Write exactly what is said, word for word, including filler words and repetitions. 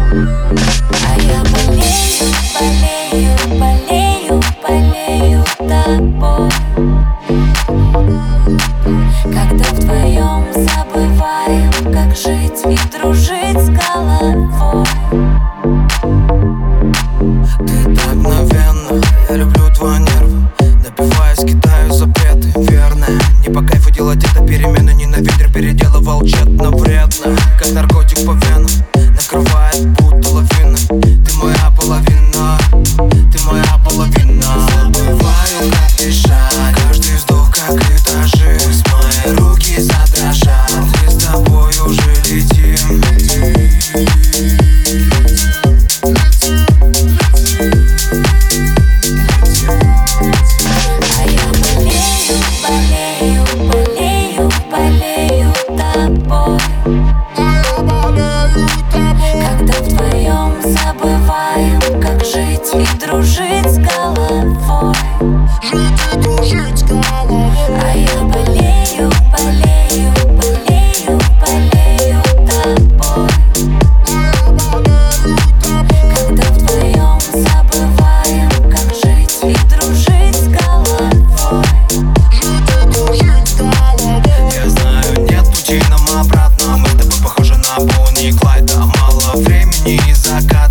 А я болею, болею, болею, болею тобой. Когда вдвоем забываем, как жить и дружить с головой. Ты так мгновенно, я люблю твои нервы. Напиваясь, кидаю запреты, верно. Не по кайфу делать это перемены, не на ветер переделывал тщетно, вредно. Как наркотик по венам, накрывает будто лавина. Ты моя половина, ты моя половина. Забываю, как дышать, каждый вздох как этажи. Мои руки задрожат, мы с тобой уже летим. А я болею, болею, болею, болею тобой. Когда вдвоем забываем, как жить и дружить с головой. А я болею, болею, болею, болею тобой. Когда вдвоем забываем, как жить и дружить с головой. Я знаю, нет пути нам обратно. Мы с тобой похожи на Бонни и Клайда. Мало времени и закат.